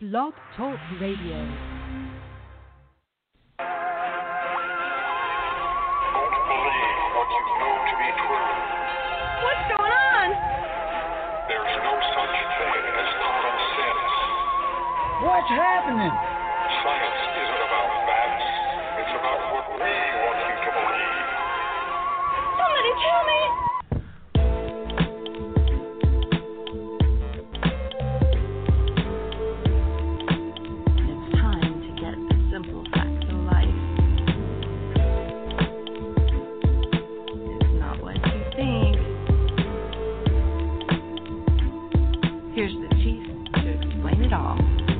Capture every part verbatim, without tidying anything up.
Blog Talk Radio. What's happening? Science isn't about facts. It's about what we want you to believe. Somebody tell me! It's time to get the simple facts of life. It's not what you think. Here's the chief to explain it all.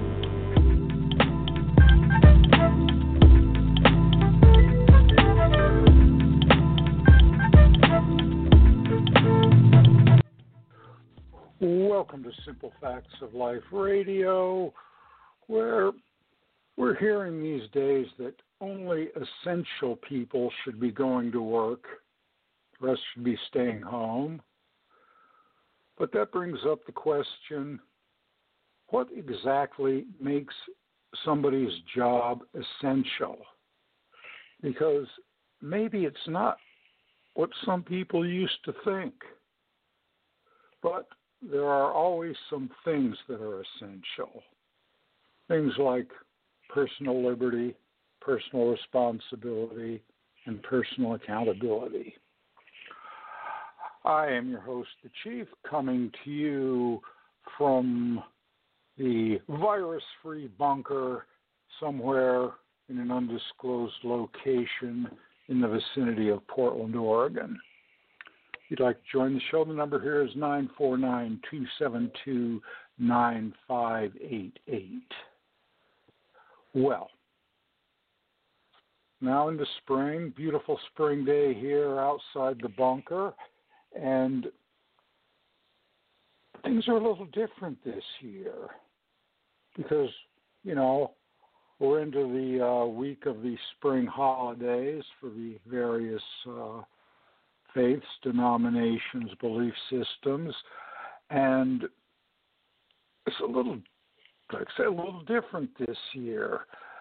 Welcome to Simple Facts of Life Radio, where we're hearing these days that only essential people should be going to work. The rest should be staying home. But that brings up the question, what exactly makes somebody's job essential? Because maybe it's not what some people used to think, but there are always some things that are essential. Things like personal liberty, personal responsibility, and personal accountability. I am your host, the Chief, coming to you from the virus-free bunker somewhere in an undisclosed location in the vicinity of Portland, Oregon. If you'd like to join the show, the number here is nine four nine, two seven two, nine five eight eight. Well, now into spring, beautiful spring day here outside the bunker, and things are a little different this year because, you know, we're into the uh, week of the spring holidays for the various uh, faiths, denominations, belief systems, and it's a little, like I say, a little different this year.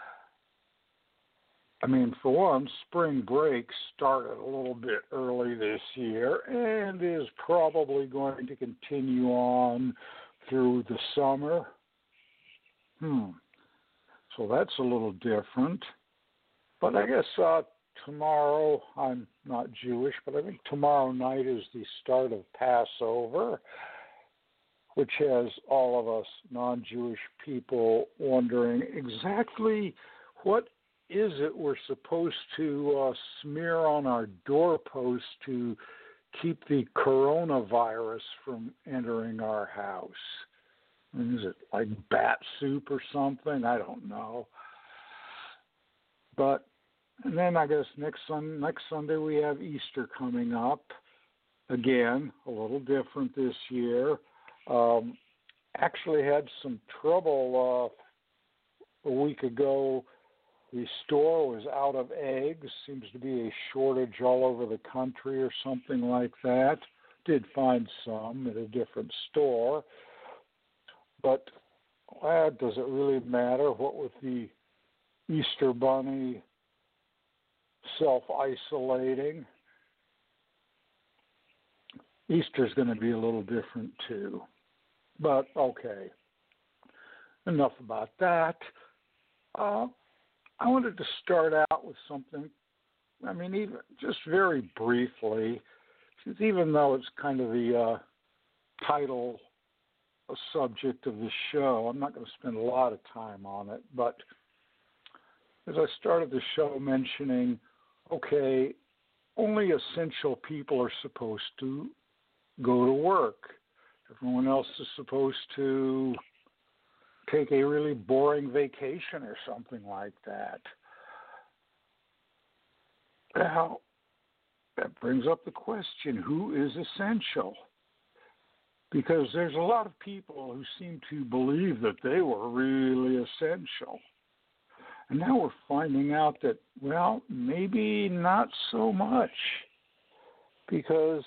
I mean, for one, spring break started a little bit early this year and is probably going to continue on through the summer. Hmm. So that's a little different. But I guess uh, tomorrow, I'm not Jewish, but I think tomorrow night is the start of Passover, which has all of us non-Jewish people wondering exactly what is it we're supposed to uh, smear on our doorpost to keep the coronavirus from entering our house. I mean, is it like bat soup or something? I don't know. But and then I guess next sun, next Sunday we have Easter coming up. Again, a little different this year. Um, actually had some trouble uh, a week ago. The store was out of eggs. Seems to be a shortage all over the country or something like that. Did find some at a different store. But uh, does it really matter? What with the Easter bunny self-isolating, Easter's going to be a little different too. But okay, enough about that. Uh, I wanted to start out with something, I mean, even just very briefly, even though it's kind of the uh, title, a subject of the show, I'm not going to spend a lot of time on it, but as I started the show mentioning, okay, only essential people are supposed to go to work. Everyone else is supposed to take a really boring vacation or something like that. Now, that brings up the question, who is essential? Because there's a lot of people who seem to believe that they were really essential. And now we're finding out that, well, maybe not so much, because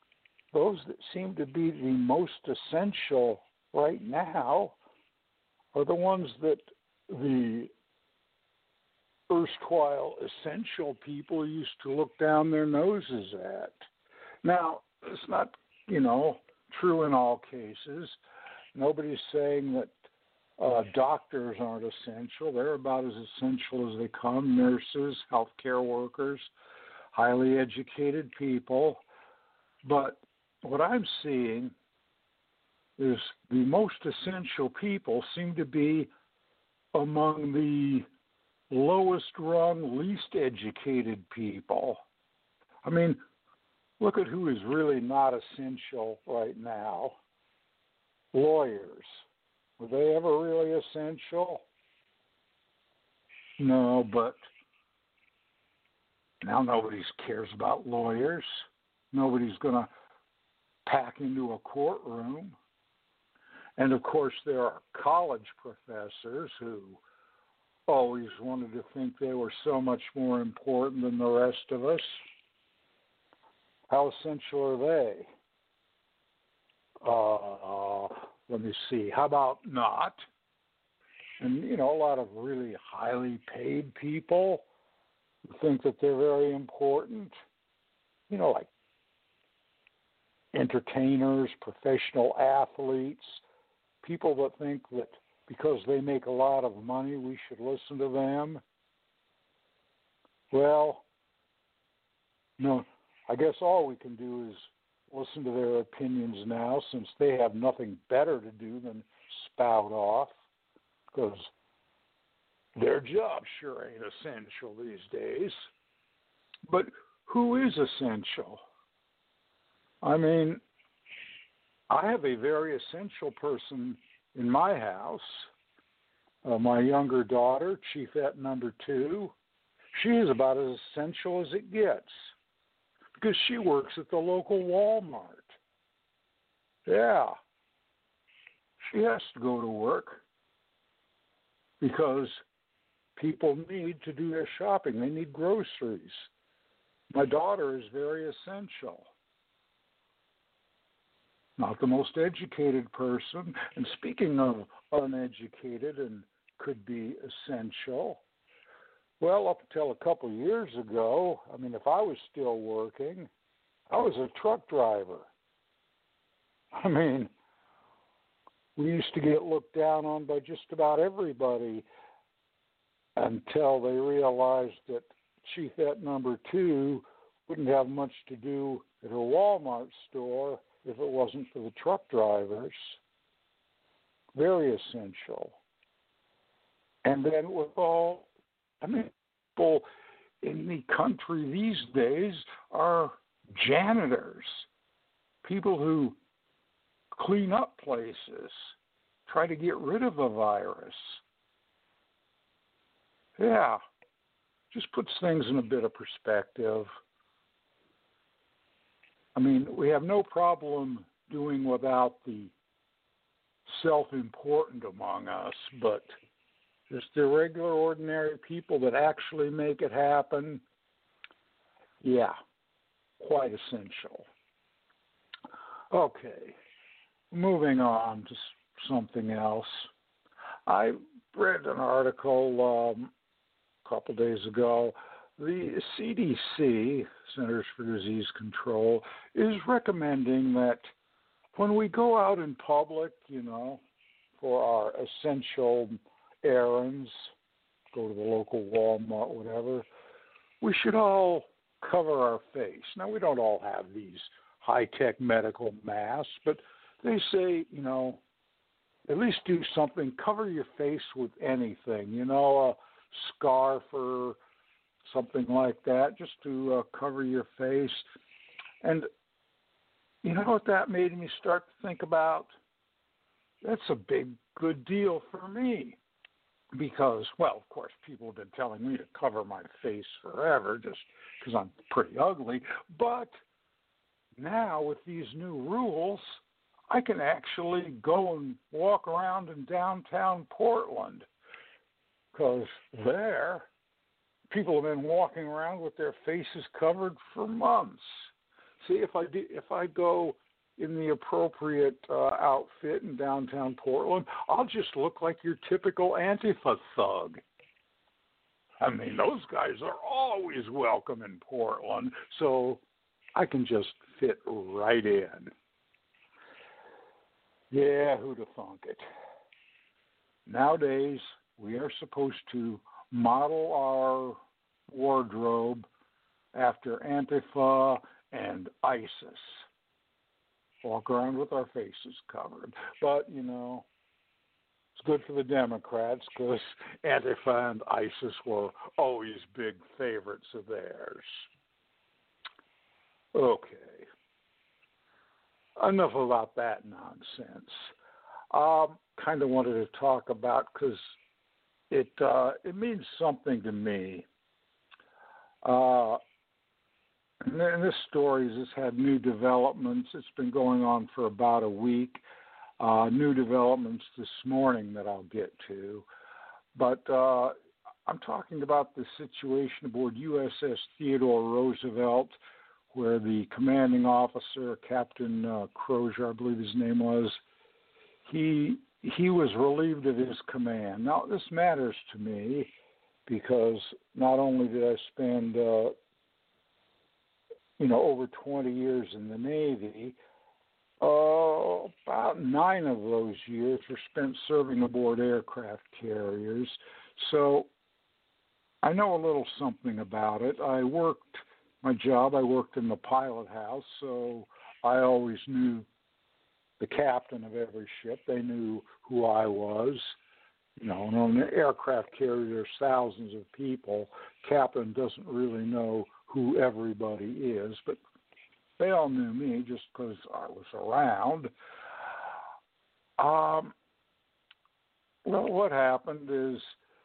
those that seem to be the most essential right now are the ones that the erstwhile essential people used to look down their noses at. Now, it's not, you know, true in all cases. Nobody's saying that uh, doctors aren't essential. They're about as essential as they come. Nurses, healthcare workers, highly educated people. But what I'm seeing is the most essential people seem to be among the lowest rung, least educated people. I mean, look at who is really not essential right now. Lawyers. Were they ever really essential? No, but now nobody cares about lawyers. Nobody's going to pack into a courtroom. And, of course, there are college professors who always wanted to think they were so much more important than the rest of us. How essential are they? Uh, let me see. How about not? And, you know, a lot of really highly paid people think that they're very important. You know, like entertainers, professional athletes, people that think that because they make a lot of money, we should listen to them. Well, no, I guess all we can do is listen to their opinions now, since they have nothing better to do than spout off, because their job sure ain't essential these days. But who is essential? I mean, I have a very essential person in my house, uh, my younger daughter, Chiefette number two. She is about as essential as it gets because she works at the local Walmart. Yeah, she has to go to work because people need to do their shopping. They need groceries. My daughter is very essential. Not the most educated person. And speaking of uneducated and could be essential, well, up until a couple of years ago, I mean, if I was still working, I was a truck driver. I mean, we used to get looked down on by just about everybody until they realized that Chiefette number two wouldn't have much to do at her Walmart store if it wasn't for the truck drivers. Very essential. And then with all, I mean, people in the country these days are janitors, people who clean up places, try to get rid of a virus. Yeah, just puts things in a bit of perspective. I mean, we have no problem doing without the self-important among us, but just the regular, ordinary people that actually make it happen, yeah, quite essential. Okay, moving on to something else. I read an article um, a couple days ago. The C D C, Centers for Disease Control, is recommending that when we go out in public, you know, for our essential errands, go to the local Walmart, whatever, we should all cover our face. Now, we don't all have these high-tech medical masks, but they say, you know, at least do something. Cover your face with anything, you know, a scarf or something like that, just to uh, cover your face. And you know what that made me start to think about? That's a big, good deal for me. Because, well, of course, people have been telling me to cover my face forever just because I'm pretty ugly. But now with these new rules, I can actually go and walk around in downtown Portland, because there, people have been walking around with their faces covered for months. See, if I do, if I go in the appropriate uh, outfit in downtown Portland, I'll just look like your typical Antifa thug. I mean, those guys are always welcome in Portland, so I can just fit right in. Yeah, who'd have thunk it? Nowadays, we are supposed to model our wardrobe after Antifa and ISIS. Walk around with our faces covered. But, you know, it's good for the Democrats because Antifa and ISIS were always big favorites of theirs. Okay. Enough about that nonsense. Um, kind of wanted to talk about because it uh, it means something to me. Uh, and, and this story has had new developments. It's been going on for about a week. Uh, new developments this morning that I'll get to. But uh, I'm talking about the situation aboard U S S Theodore Roosevelt, where the commanding officer, Captain uh, Crozier, I believe his name was, he he was relieved of his command. Now, this matters to me because not only did I spend, uh, you know, over twenty years in the Navy, uh, about nine of those years were spent serving aboard aircraft carriers. So I know a little something about it. I worked my job, I worked in the pilot house, so I always knew the captain of every ship. They knew who I was. You know, and on an aircraft carrier, there's thousands of people. Captain doesn't really know who everybody is, but they all knew me just because I was around. Um, well, what happened is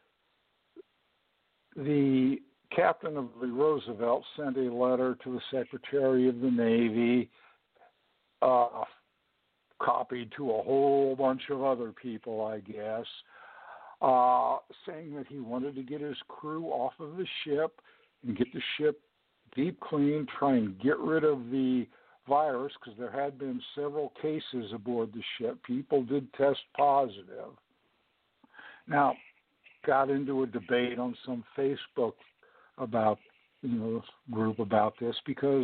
the captain of the Roosevelt sent a letter to the Secretary of the Navy, uh, copied to a whole bunch of other people, I guess, uh, saying that he wanted to get his crew off of the ship and get the ship deep clean, try and get rid of the virus, because there had been several cases aboard the ship. People did test positive. Now, got into a debate on some Facebook about, you know, group about this, because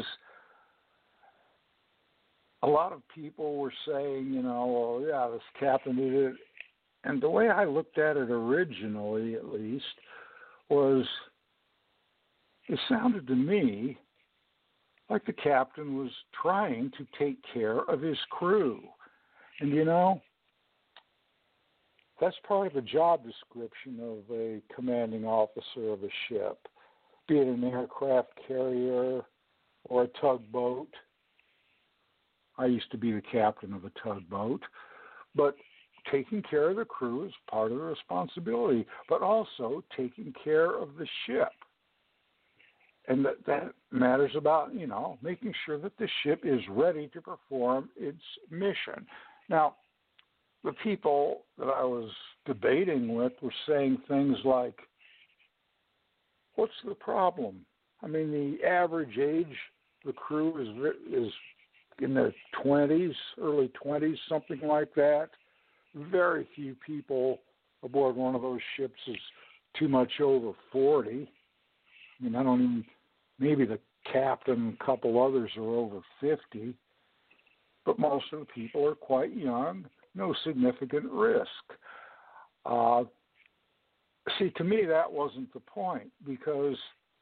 a lot of people were saying, you know, well, yeah, this captain did it. And the way I looked at it originally, at least, was it sounded to me like the captain was trying to take care of his crew. And, you know, that's part of the job description of a commanding officer of a ship, be it an aircraft carrier or a tugboat. I used to be the captain of a tugboat. But taking care of the crew is part of the responsibility, but also taking care of the ship. And that, that matters about, you know, making sure that the ship is ready to perform its mission. Now, the people that I was debating with were saying things like, what's the problem? I mean, the average age of the crew is is in their twenties, early twenties, something like that. Very few people aboard one of those ships is too much over forty. I mean, I don't even, maybe the captain and a couple others are over fifty, but most of the people are quite young, no significant risk. Uh, see, to me, that wasn't the point, because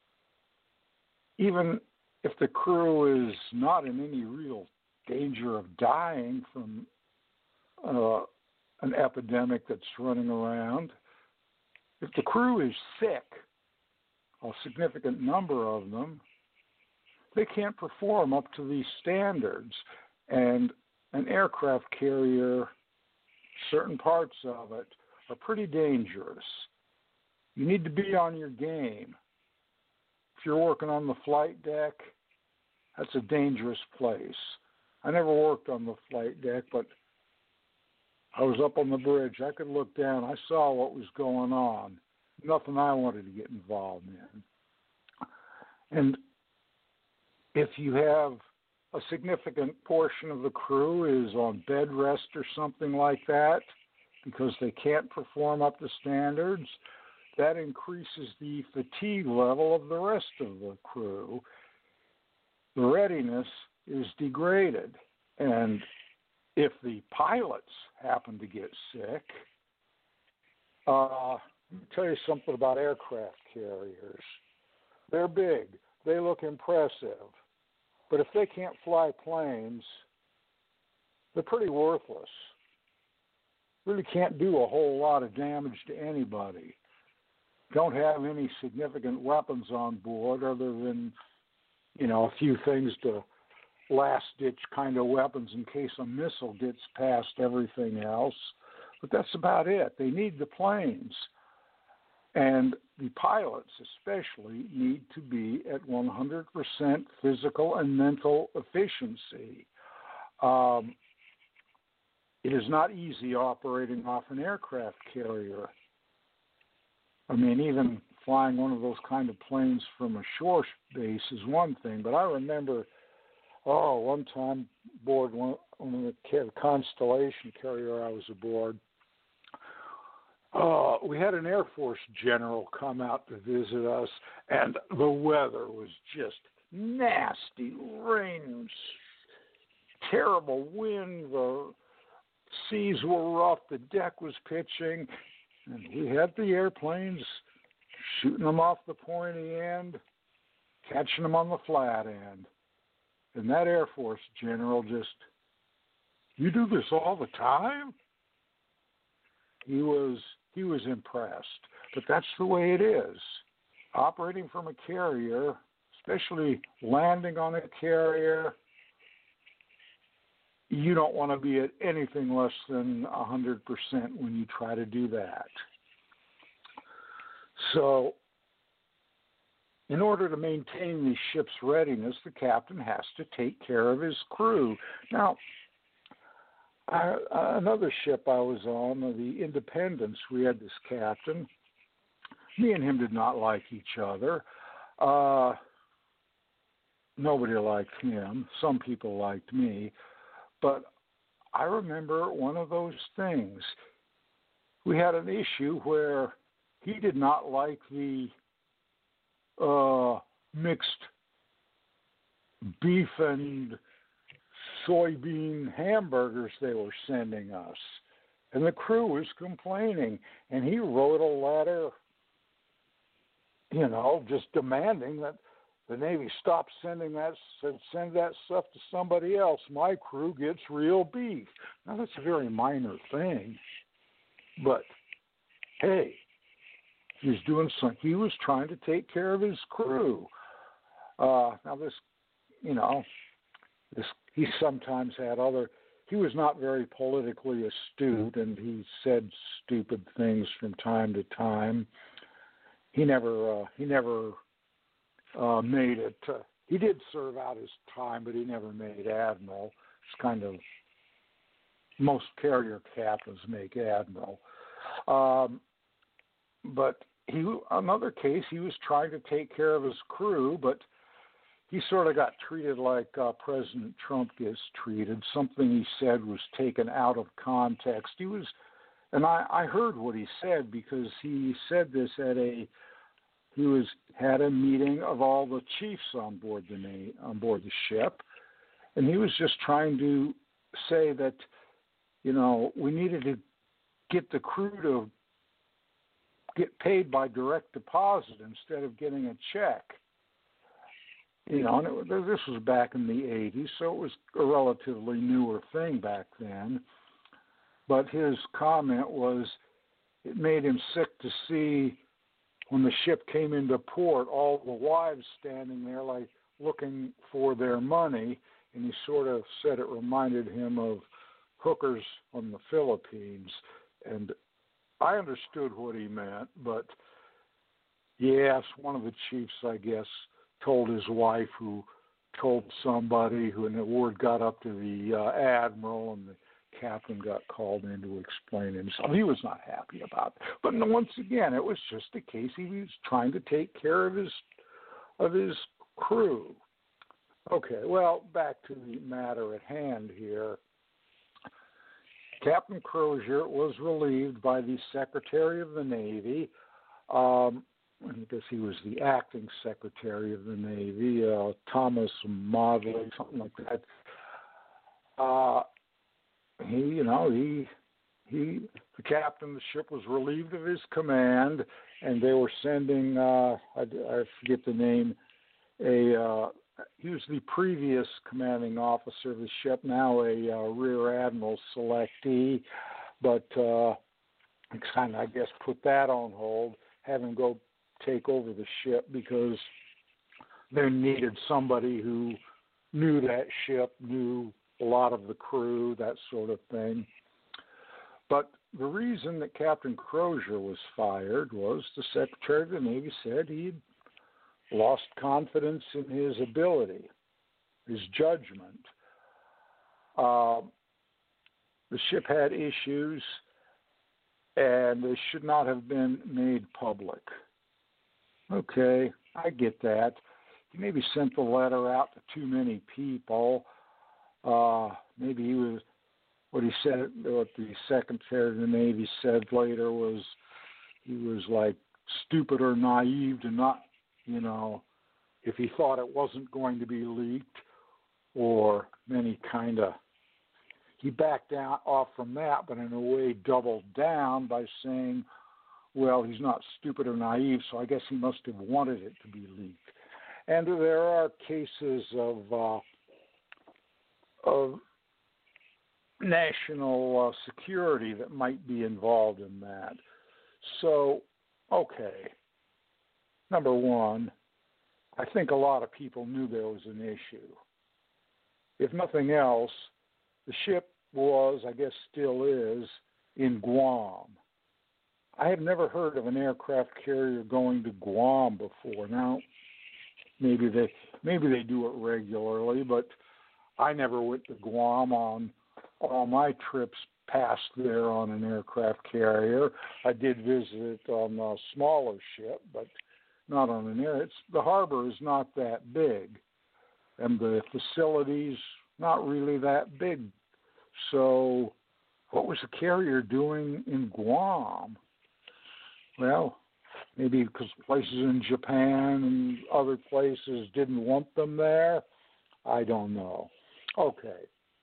even if the crew is not in any real danger of dying from uh, an epidemic that's running around, if the crew is sick, a significant number of them, they can't perform up to these standards. And an aircraft carrier, certain parts of it are pretty dangerous. You need to be on your game. If you're working on the flight deck, that's a dangerous place. I never worked on the flight deck, but I was up on the bridge. I could look down. I saw what was going on. Nothing I wanted to get involved in. And if you have a significant portion of the crew is on bed rest or something like that because they can't perform up to standards, that increases the fatigue level of the rest of the crew. The readiness is degraded. And if the pilots happen to get sick, uh, let me tell you something about aircraft carriers. They're big. They look impressive. But if they can't fly planes, they're pretty worthless. Really can't do a whole lot of damage to anybody. Don't have any significant weapons on board other than, you know, a few things to last-ditch kind of weapons in case a missile gets past everything else. But that's about it. They need the planes. And the pilots especially need to be at one hundred percent physical and mental efficiency. Um, it is not easy operating off an aircraft carrier. I mean, even flying one of those kind of planes from a shore base is one thing, but I remember, oh, one time aboard one, one of the Constellation carrier I was aboard, Uh, we had an Air Force general come out to visit us, and the weather was just nasty. Rain, terrible wind, the seas were rough, the deck was pitching, and we had the airplanes shooting them off the pointy end, catching them on the flat end. And that Air Force general just, you do this all the time? He was... He was impressed, but that's the way it is. Operating from a carrier, especially landing on a carrier, you don't want to be at anything less than one hundred percent when you try to do that. So, in order to maintain the ship's readiness, the captain has to take care of his crew. Now, I, another ship I was on, the Independence, we had this captain. Me and him did not like each other. Uh, nobody liked him. Some people liked me. But I remember one of those things. We had an issue where he did not like the uh, mixed beef and soybean hamburgers they were sending us. And the crew was complaining. And he wrote a letter, you know, just demanding that the Navy stop sending that, said send that stuff to somebody else. My crew gets real beef. Now, that's a very minor thing. But, hey, he was doing something. He was trying to take care of his crew. Uh, now, this, you know, this he sometimes had other, he was not very politically astute, and he said stupid things from time to time. He never, uh, he never uh, made it. Uh, he did serve out his time, but he never made admiral. It's kind of, most carrier captains make admiral. Um, but he, another case, he was trying to take care of his crew, but he sort of got treated like uh, President Trump gets treated. Something he said was taken out of context. He was, and I, I heard what he said because he said this at a, he was had a meeting of all the chiefs on board the on board the ship, and he was just trying to say that, you know, we needed to get the crew to get paid by direct deposit instead of getting a check. You know, and it, this was back in the eighties, so it was a relatively newer thing back then. But his comment was it made him sick to see when the ship came into port, all the wives standing there like looking for their money, and he sort of said it reminded him of hookers on the Philippines. And I understood what he meant, but yes, one of the chiefs, I guess, told his wife, who told somebody, who, and the word got up to the uh, admiral, and the captain got called in to explain himself. He was not happy about it. But once again, it was just a case he was trying to take care of his of his crew. Okay, well, back to the matter at hand here. Captain Crozier was relieved by the Secretary of the Navy. Um, I guess he was the acting Secretary of the Navy, uh, Thomas Modley, something like that. Uh, he, you know, he, he, the captain of the ship was relieved of his command, and they were sending, uh, I, I forget the name, a, uh, he was the previous commanding officer of the ship, now a uh, Rear Admiral selectee, but uh, kind of, I guess, put that on hold, have him go take over the ship because they needed somebody who knew that ship, knew a lot of the crew, that sort of thing. But the reason that Captain Crozier was fired was the Secretary of the Navy said he'd lost confidence in his ability, his judgment. Uh, the ship had issues, and they should not have been made public. Okay, I get that. He maybe sent the letter out to too many people. Uh, maybe he was, what he said, what the Secretary of the Navy said later was he was like stupid or naive to not, you know, if he thought it wasn't going to be leaked, or many kind of, he backed down off from that, but in a way doubled down by saying, well, he's not stupid or naive, so I guess he must have wanted it to be leaked. And there are cases of uh, of national uh, security that might be involved in that. So, okay, number one, I think a lot of people knew there was an issue. If nothing else, the ship was, I guess still is, in Guam. I have never heard of an aircraft carrier going to Guam before. Now, maybe they maybe they do it regularly, but I never went to Guam on all my trips past there on an aircraft carrier. I did visit it on a smaller ship, but not on an air. It's, the harbor is not that big, and the facilities not really that big. So what was the carrier doing in Guam? Well, maybe because places in Japan and other places didn't want them there. I don't know. Okay.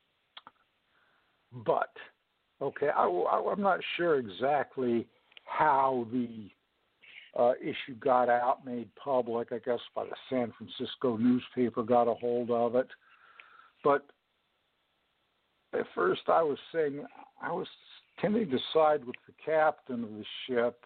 But, okay, I, I, I'm not sure exactly how the uh, issue got out, made public. I guess by the San Francisco newspaper got a hold of it. But at first I was saying, I was tending to side with the captain of the ship.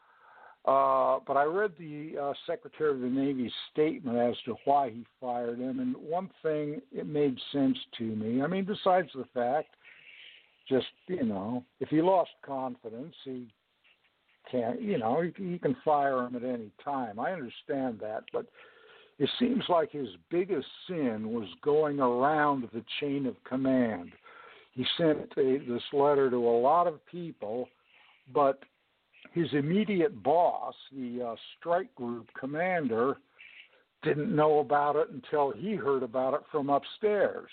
Uh, but I read the uh, Secretary of the Navy's statement as to why he fired him, and one thing, it made sense to me. I mean, besides the fact, just, you know, if he lost confidence, he can't, you know, he, he can fire him at any time. I understand that, but it seems like his biggest sin was going around the chain of command. He sent a, this letter to a lot of people, but his immediate boss, the uh, strike group commander, didn't know about it until he heard about it from upstairs.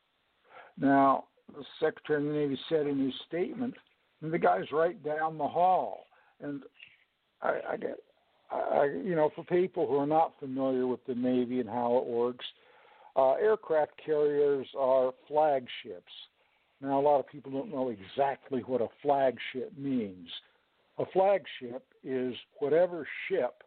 Now, the Secretary of the Navy said in his statement, and the guy's right down the hall. And I, I get, I, you know, for people who are not familiar with the Navy and how it works, uh, aircraft carriers are flagships. Now, a lot of people don't know exactly what a flagship means. A flagship is whatever ship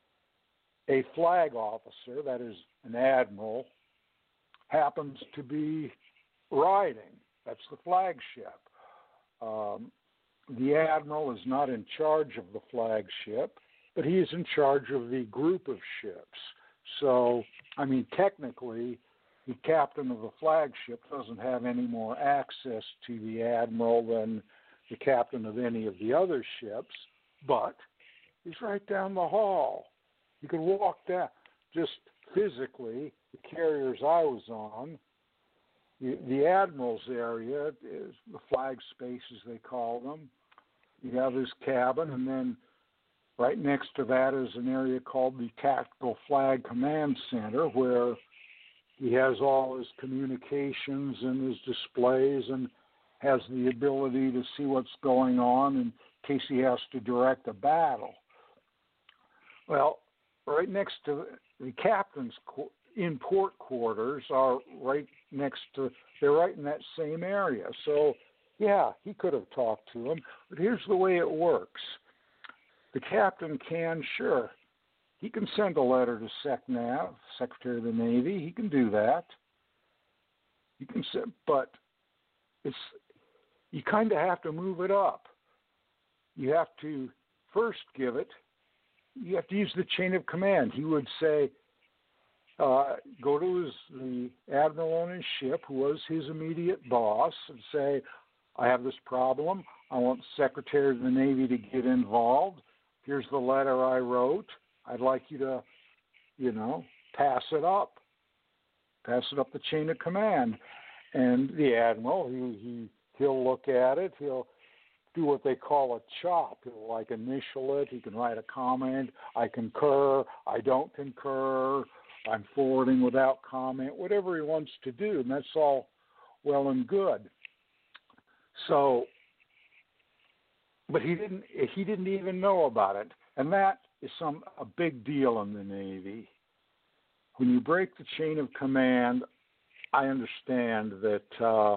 a flag officer, that is an admiral, happens to be riding. That's the flagship. Um, the admiral is not in charge of the flagship, but he is in charge of the group of ships. So, I mean, technically, the captain of the flagship doesn't have any more access to the admiral than the captain of any of the other ships, but he's right down the hall. You can walk down, just physically, the carriers I was on, the, the admiral's area is the flag space, as they call them. You have his cabin, and then right next to that is an area called the Tactical Flag Command Center, where he has all his communications and his displays and has the ability to see what's going on in case he has to direct a battle. Well, right next to the captain's in port quarters are right next to, they're right in that same area. So, yeah, he could have talked to him. But here's the way it works. The captain can, sure, he can send a letter to SecNav, Secretary of the Navy. He can do that. You can send, but it's you kind of have to move it up. You have to first give it. You have to use the chain of command. He would say, uh, go to his, the admiral on his ship, who was his immediate boss, and say, I have this problem. I want the Secretary of the Navy to get involved. Here's the letter I wrote. I'd like you to, you know, pass it up. Pass it up the chain of command. And the admiral, he, he, he'll look at it. He'll do what they call a chop. He'll like initial it. He can write a comment. I concur. I don't concur. I'm forwarding without comment. Whatever he wants to do, and that's all well and good. So, but he didn't. He didn't even know about it, and that is some a big deal in the Navy. When you break the chain of command, I understand that. Uh,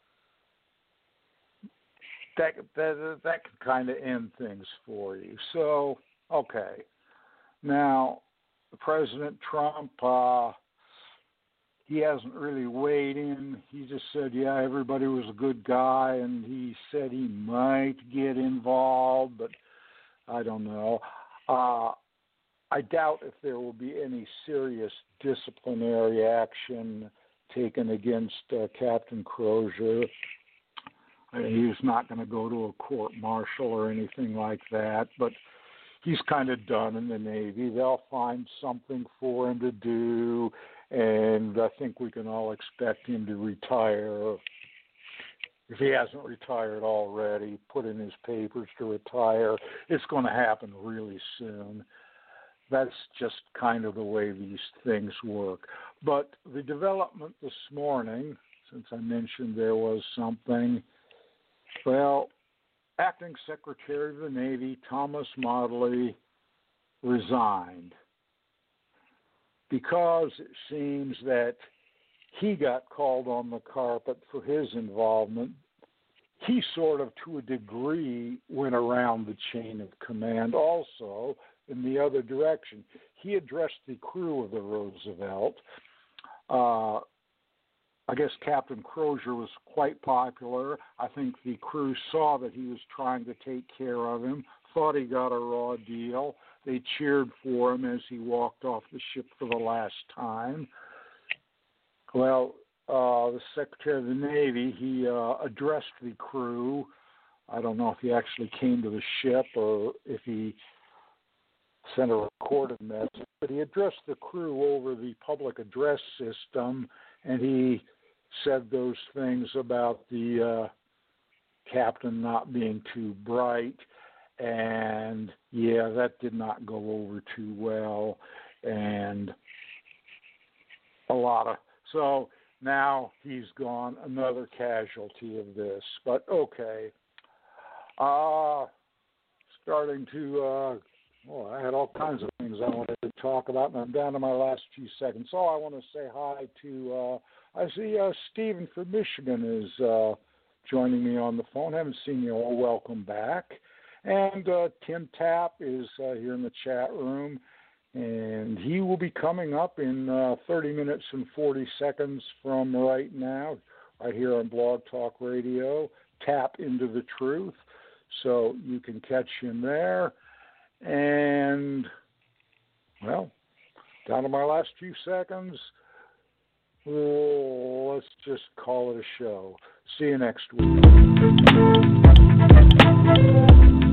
That, that that can kind of end things for you. So, okay. Now, President Trump, uh, he hasn't really weighed in. He just said, yeah, everybody was a good guy, and he said he might get involved, but I don't know. Uh, I doubt if there will be any serious disciplinary action taken against uh, Captain Crozier. He's not going to go to a court-martial or anything like that, but he's kind of done in the Navy. They'll find something for him to do, and I think we can all expect him to retire. If he hasn't retired already, put in his papers to retire. It's going to happen really soon. That's just kind of the way these things work. But the development this morning, since I mentioned there was something, well, Acting Secretary of the Navy Thomas Modly resigned because it seems that he got called on the carpet for his involvement. He sort of, to a degree, went around the chain of command also in the other direction. He addressed the crew of the Roosevelt. Uh, I guess Captain Crozier was quite popular. I think the crew saw that he was trying to take care of him, thought he got a raw deal. They cheered for him as he walked off the ship for the last time. Well, uh, the Secretary of the Navy, he uh, addressed the crew. I don't know if he actually came to the ship or if he sent a recorded message, but he addressed the crew over the public address system, and he said those things about the uh, captain not being too bright, and yeah, that did not go over too well, and a lot of, so now he's gone, another casualty of this, but okay. Uh, starting to, uh, well, I had all kinds of things I wanted to talk about, and I'm down to my last few seconds. So I want to say hi to, uh, I see uh, Stephen from Michigan is uh, joining me on the phone. Haven't seen you all. Welcome back. And uh, Tim Tapp is uh, here in the chat room, and he will be coming up in uh, thirty minutes and forty seconds from right now, right here on Blog Talk Radio, Tap Into the Truth. So you can catch him there. And, well, down to my last few seconds. Oh, let's just call it a show. See you next week.